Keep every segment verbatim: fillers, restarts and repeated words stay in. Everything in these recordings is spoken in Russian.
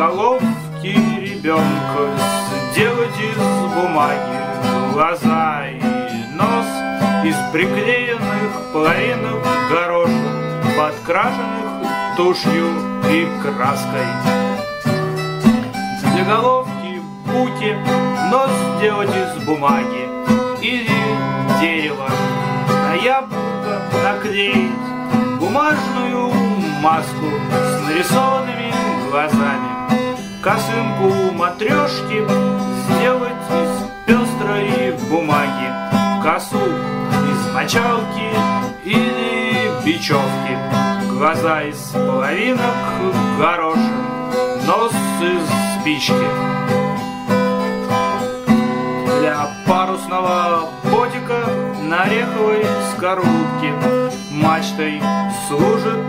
головки ребенка сделать из бумаги глаза и нос из приклеенных половинок горошек, подкрашенных тушью и краской. Для головки бути нос сделать из бумаги или дерева, на яблоко наклеить бумажную маску с нарисованными глазами, косынку матрешки сделать из пестрой бумаги, косу из мочалки или бечевки, глаза из половинок горошин, нос из спички. Для парусного ботика на ореховой скорлупке мачтой служит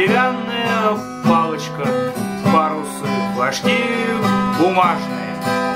деревянная палочка, парусы, флажки бумажные.